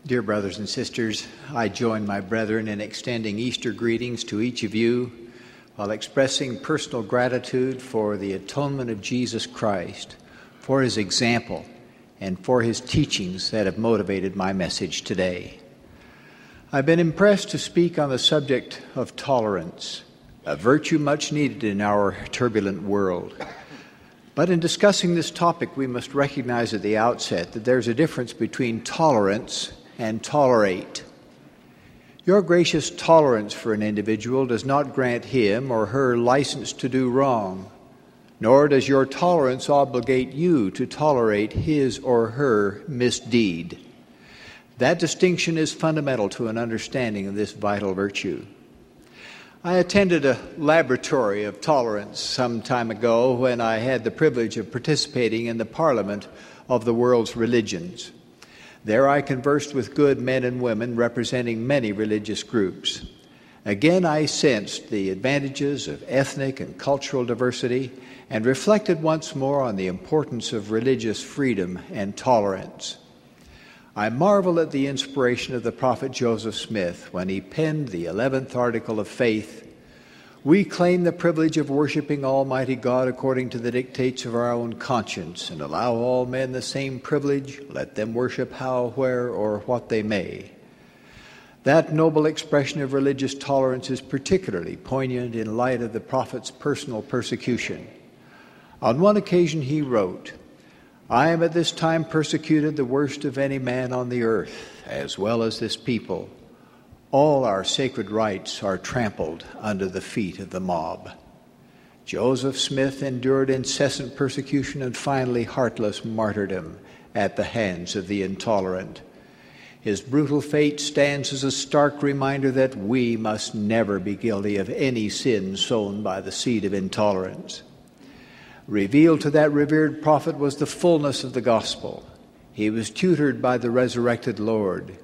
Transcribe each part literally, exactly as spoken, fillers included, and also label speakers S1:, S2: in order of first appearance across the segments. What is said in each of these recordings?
S1: Dear brothers and sisters, I join my brethren in extending Easter greetings to each of you while expressing personal gratitude for the atonement of Jesus Christ, for his example, and for his teachings that have motivated my message today. I've been impressed to speak on the subject of tolerance, a virtue much needed in our turbulent world. But in discussing this topic, we must recognize at the outset that there's a difference between tolerance and tolerate. Your gracious tolerance for an individual does not grant him or her license to do wrong, nor does your tolerance obligate you to tolerate his or her misdeed. That distinction is fundamental to an understanding of this vital virtue. I attended a laboratory of tolerance some time ago when I had the privilege of participating in the Parliament of the world's religions. There I conversed with good men and women representing many religious groups. Again, I sensed the advantages of ethnic and cultural diversity and reflected once more on the importance of religious freedom and tolerance. I marvel at the inspiration of the prophet Joseph Smith when he penned the eleventh article of faith. We claim the privilege of worshiping Almighty God according to the dictates of our own conscience, and allow all men the same privilege, let them worship how, where, or what they may. That noble expression of religious tolerance is particularly poignant in light of the prophet's personal persecution. On one occasion he wrote, "I am at this time persecuted the worst of any man on the earth, as well as this people. All our sacred rights are trampled under the feet of the mob." Joseph Smith endured incessant persecution and finally heartless martyrdom at the hands of the intolerant. His brutal fate stands as a stark reminder that we must never be guilty of any sin sown by the seed of intolerance. Revealed to that revered prophet was the fullness of the gospel. He was tutored by the resurrected Lord.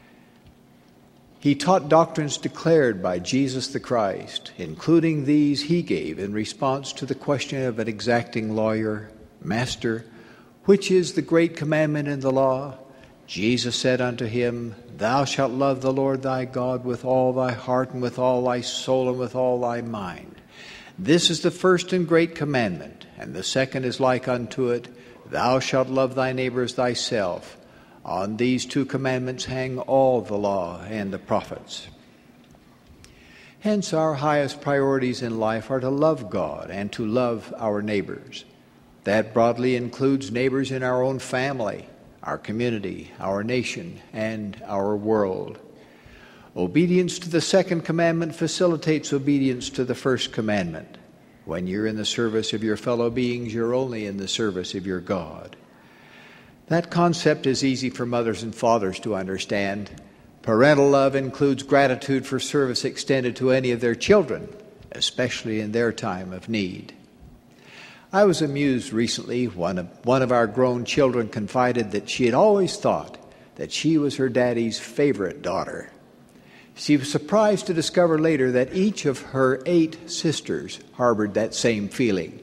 S1: He taught doctrines declared by Jesus the Christ, including these he gave in response to the question of an exacting lawyer, "Master, which is the great commandment in the law?" Jesus said unto him, "Thou shalt love the Lord thy God with all thy heart and with all thy soul and with all thy mind. This is the first and great commandment, and the second is like unto it, Thou shalt love thy neighbor as thyself. On these two commandments hang all the law and the prophets." Hence, our highest priorities in life are to love God and to love our neighbors. That broadly includes neighbors in our own family, our community, our nation, and our world. Obedience to the second commandment facilitates obedience to the first commandment. When you're in the service of your fellow beings, you're only in the service of your God. That concept is easy for mothers and fathers to understand. Parental love includes gratitude for service extended to any of their children, especially in their time of need. I was amused recently when one, one of our grown children confided that she had always thought that she was her daddy's favorite daughter. She was surprised to discover later that each of her eight sisters harbored that same feeling.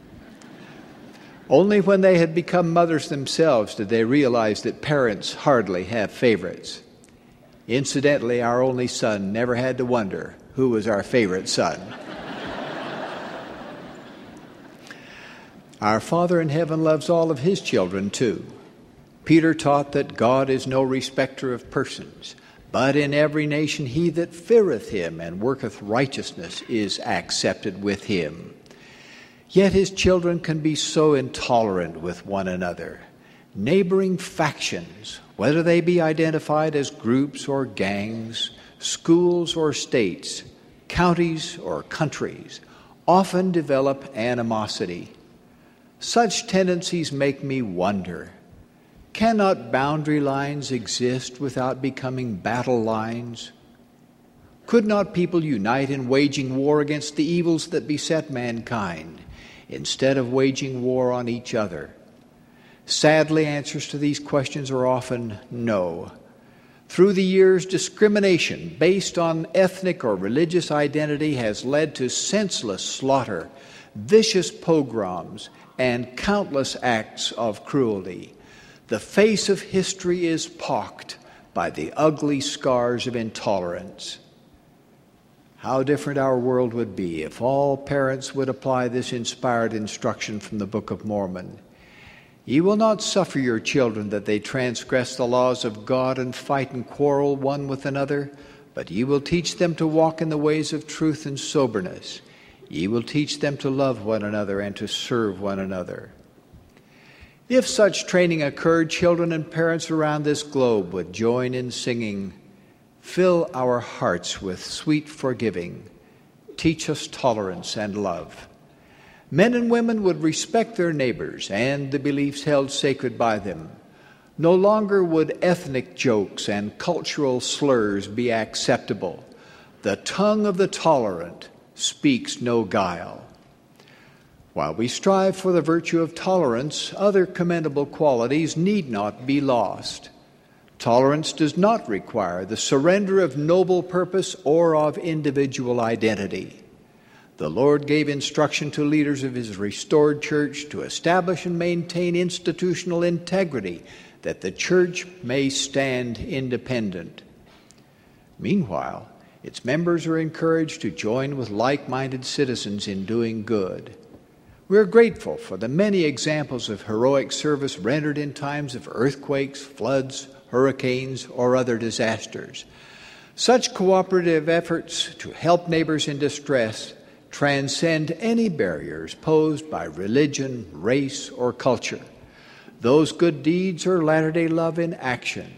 S1: Only when they had become mothers themselves did they realize that parents hardly have favorites. Incidentally, our only son never had to wonder who was our favorite son. Our Father in heaven loves all of his children too. Peter taught that God is no respecter of persons, but in every nation he that feareth him and worketh righteousness is accepted with him. Yet his children can be so intolerant with one another. Neighboring factions, whether they be identified as groups or gangs, schools or states, counties or countries, often develop animosity. Such tendencies make me wonder, cannot boundary lines exist without becoming battle lines? Could not people unite in waging war against the evils that beset mankind, instead of waging war on each other? Sadly, answers to these questions are often no. Through the years, discrimination based on ethnic or religious identity has led to senseless slaughter, vicious pogroms, and countless acts of cruelty. The face of history is pocked by the ugly scars of intolerance. How different our world would be if all parents would apply this inspired instruction from the Book of Mormon. Ye will not suffer your children that they transgress the laws of God and fight and quarrel one with another, but ye will teach them to walk in the ways of truth and soberness. Ye will teach them to love one another and to serve one another. If such training occurred, children and parents around this globe would join in singing, "Fill our hearts with sweet forgiving. Teach us tolerance and love." Men and women would respect their neighbors and the beliefs held sacred by them. No longer would ethnic jokes and cultural slurs be acceptable. The tongue of the tolerant speaks no guile. While we strive for the virtue of tolerance, other commendable qualities need not be lost. Tolerance does not require the surrender of noble purpose or of individual identity. The Lord gave instruction to leaders of His restored church to establish and maintain institutional integrity, that the church may stand independent. Meanwhile, its members are encouraged to join with like-minded citizens in doing good. We are grateful for the many examples of heroic service rendered in times of earthquakes, floods, hurricanes, or other disasters. Such cooperative efforts to help neighbors in distress transcend any barriers posed by religion, race, or culture. Those good deeds are Latter-day Love in action.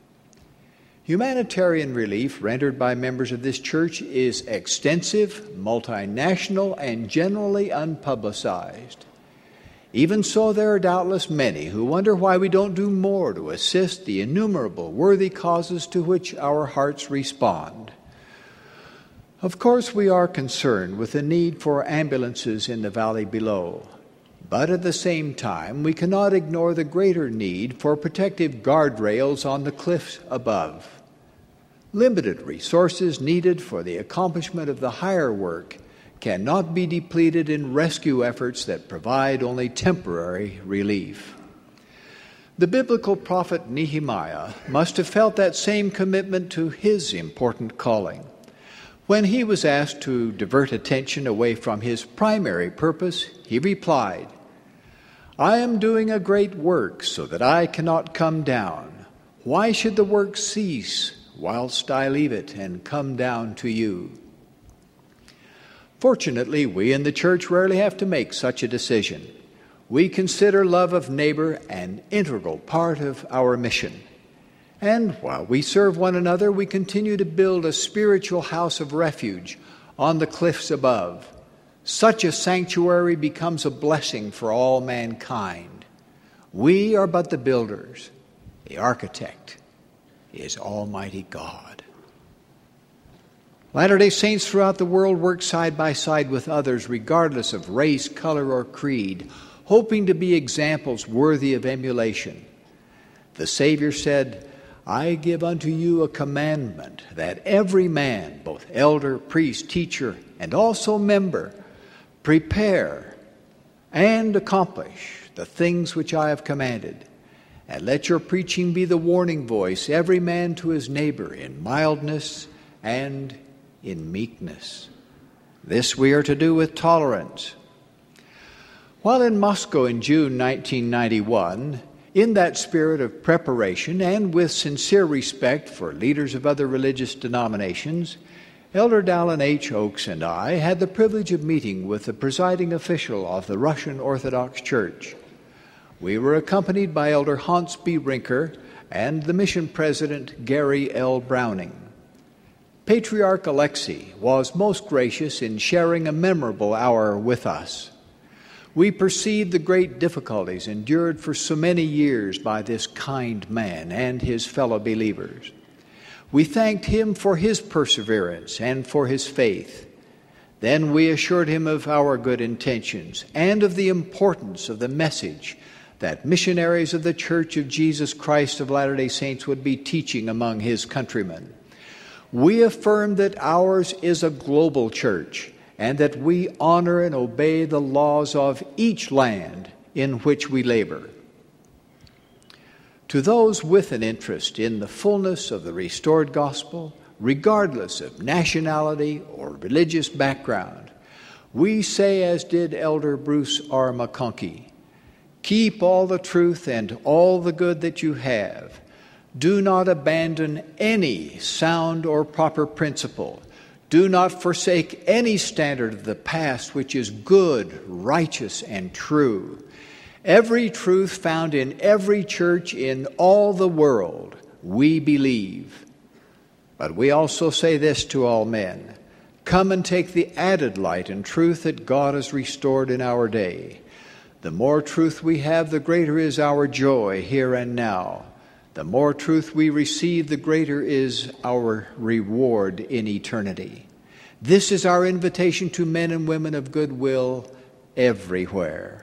S1: Humanitarian relief rendered by members of this church is extensive, multinational, and generally unpublicized. Even so, there are doubtless many who wonder why we don't do more to assist the innumerable worthy causes to which our hearts respond. Of course, we are concerned with the need for ambulances in the valley below, but at the same time, we cannot ignore the greater need for protective guardrails on the cliffs above. Limited resources needed for the accomplishment of the higher work cannot be depleted in rescue efforts that provide only temporary relief. The biblical prophet Nehemiah must have felt that same commitment to his important calling. When he was asked to divert attention away from his primary purpose, he replied, "I am doing a great work so that I cannot come down. Why should the work cease whilst I leave it and come down to you?" Fortunately, we in the church rarely have to make such a decision. We consider love of neighbor an integral part of our mission. And while we serve one another, we continue to build a spiritual house of refuge on the cliffs above. Such a sanctuary becomes a blessing for all mankind. We are but the builders. The architect is Almighty God. Latter-day Saints throughout the world work side by side with others, regardless of race, color, or creed, hoping to be examples worthy of emulation. The Savior said, "I give unto you a commandment, that every man, both elder, priest, teacher, and also member, prepare and accomplish the things which I have commanded. And let your preaching be the warning voice, every man to his neighbor, in mildness and in meekness." This we are to do with tolerance. While in Moscow in June nineteen ninety-one, in that spirit of preparation and with sincere respect for leaders of other religious denominations, Elder Dallin H. Oaks and I had the privilege of meeting with the presiding official of the Russian Orthodox Church. We were accompanied by Elder Hans B. Rinker and the mission president Gary L. Browning. Patriarch Alexei was most gracious in sharing a memorable hour with us. We perceived the great difficulties endured for so many years by this kind man and his fellow believers. We thanked him for his perseverance and for his faith. Then we assured him of our good intentions and of the importance of the message that missionaries of the Church of Jesus Christ of Latter-day Saints would be teaching among his countrymen. We affirmed that ours is a global church, and that we honor and obey the laws of each land in which we labor. To those with an interest in the fullness of the restored gospel, regardless of nationality or religious background, we say, as did Elder Bruce R. McConkie, keep all the truth and all the good that you have. Do not abandon any sound or proper principle. Do not forsake any standard of the past which is good, righteous, and true. Every truth found in every church in all the world, we believe. But we also say this to all men: come and take the added light and truth that God has restored in our day. The more truth we have, the greater is our joy here and now. The more truth we receive, the greater is our reward in eternity. This is our invitation to men and women of goodwill everywhere.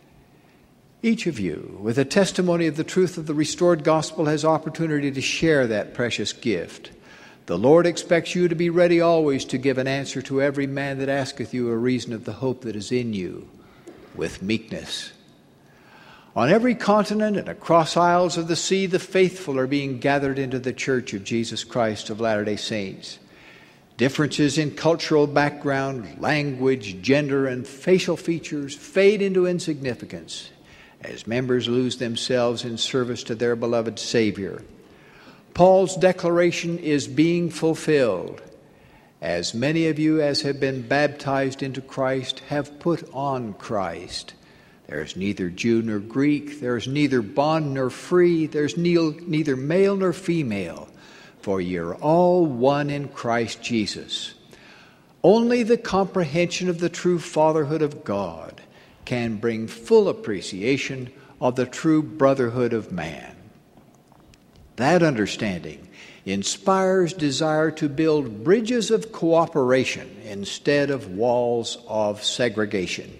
S1: Each of you, with a testimony of the truth of the restored gospel, has opportunity to share that precious gift. The Lord expects you to be ready always to give an answer to every man that asketh you a reason of the hope that is in you, with meekness. On every continent and across isles of the sea, the faithful are being gathered into the Church of Jesus Christ of Latter-day Saints. Differences in cultural background, language, gender, and facial features fade into insignificance as members lose themselves in service to their beloved Savior. Paul's declaration is being fulfilled. As many of you as have been baptized into Christ have put on Christ. There is neither Jew nor Greek, there is neither bond nor free, there is neither male nor female, for ye are all one in Christ Jesus. Only the comprehension of the true fatherhood of God can bring full appreciation of the true brotherhood of man. That understanding inspires desire to build bridges of cooperation instead of walls of segregation.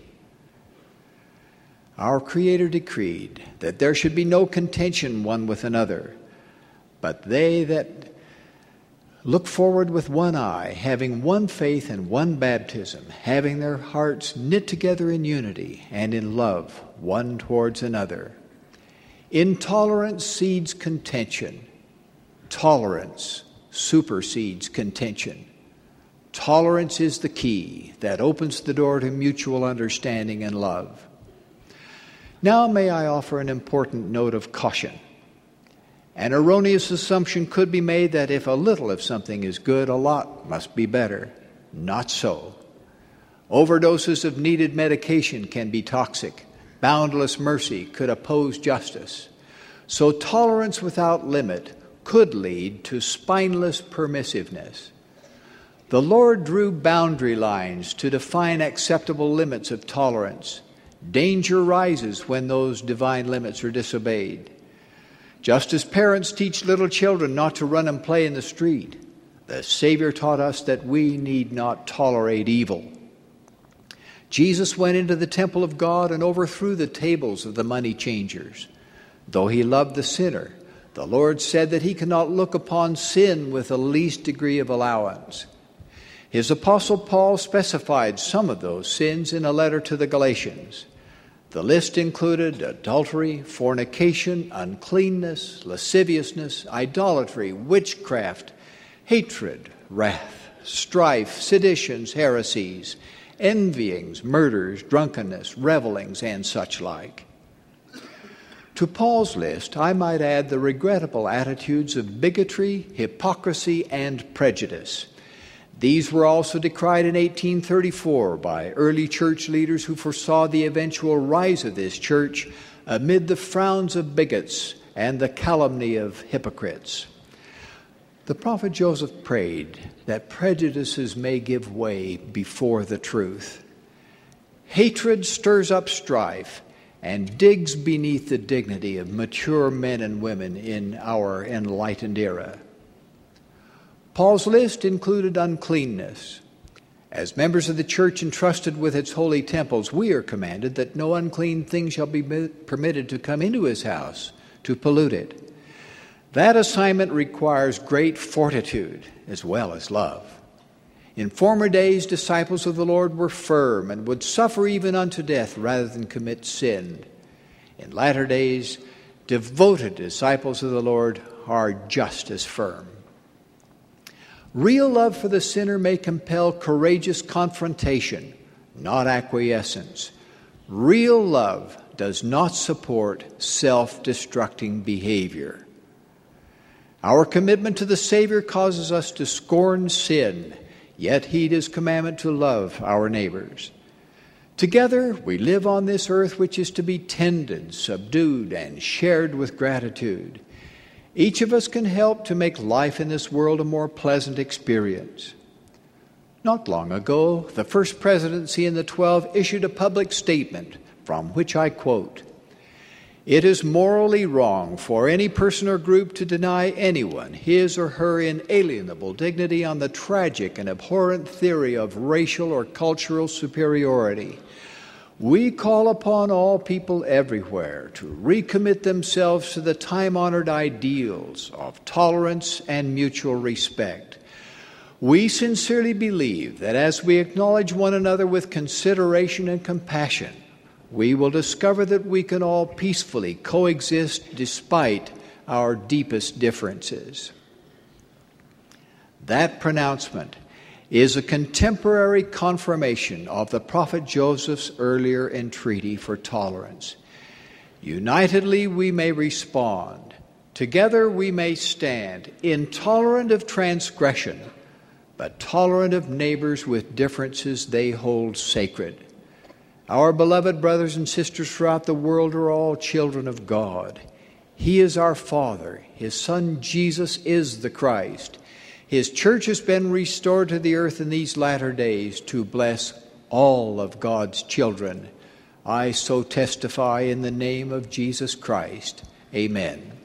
S1: Our Creator decreed that there should be no contention one with another, but they that look forward with one eye, having one faith and one baptism, having their hearts knit together in unity and in love one towards another. Intolerance seeds contention. Tolerance supersedes contention. Tolerance is the key that opens the door to mutual understanding and love. Now may I offer an important note of caution. An erroneous assumption could be made that if a little of something is good, a lot must be better. Not so. Overdoses of needed medication can be toxic. Boundless mercy could oppose justice. So tolerance without limit could lead to spineless permissiveness. The Lord drew boundary lines to define acceptable limits of tolerance. Danger rises when those divine limits are disobeyed. Just as parents teach little children not to run and play in the street, the Savior taught us that we need not tolerate evil. Jesus went into the temple of God and overthrew the tables of the money changers. Though he loved the sinner, the Lord said that he cannot look upon sin with the least degree of allowance. His apostle Paul specified some of those sins in a letter to the Galatians. The list included adultery, fornication, uncleanness, lasciviousness, idolatry, witchcraft, hatred, wrath, strife, seditions, heresies, envyings, murders, drunkenness, revelings, and such like. To Paul's list, I might add the regrettable attitudes of bigotry, hypocrisy, and prejudice. These were also decried in eighteen thirty-four by early church leaders who foresaw the eventual rise of this church amid the frowns of bigots and the calumny of hypocrites. The prophet Joseph prayed that prejudices may give way before the truth. Hatred stirs up strife and digs beneath the dignity of mature men and women in our enlightened era. Paul's list included uncleanness. As members of the church entrusted with its holy temples, we are commanded that no unclean thing shall be permitted to come into his house to pollute it. That assignment requires great fortitude as well as love. In former days, disciples of the Lord were firm and would suffer even unto death rather than commit sin. In latter days, devoted disciples of the Lord are just as firm. Real love for the sinner may compel courageous confrontation, not acquiescence. Real love does not support self-destructing behavior. Our commitment to the Savior causes us to scorn sin, yet heed His commandment to love our neighbors. Together, we live on this earth which is to be tended, subdued, and shared with gratitude. Each of us can help to make life in this world a more pleasant experience. Not long ago, the First Presidency in the Twelve issued a public statement from which I quote, "It is morally wrong for any person or group to deny anyone his or her inalienable dignity on the tragic and abhorrent theory of racial or cultural superiority. We call upon all people everywhere to recommit themselves to the time-honored ideals of tolerance and mutual respect. We sincerely believe that as we acknowledge one another with consideration and compassion, we will discover that we can all peacefully coexist despite our deepest differences." That pronouncement is a contemporary confirmation of the prophet Joseph's earlier entreaty for tolerance. Unitedly we may respond. Together we may stand, intolerant of transgression, but tolerant of neighbors with differences they hold sacred. Our beloved brothers and sisters throughout the world are all children of God. He is our Father. His Son Jesus is the Christ. His church has been restored to the earth in these latter days to bless all of God's children. I so testify in the name of Jesus Christ. Amen.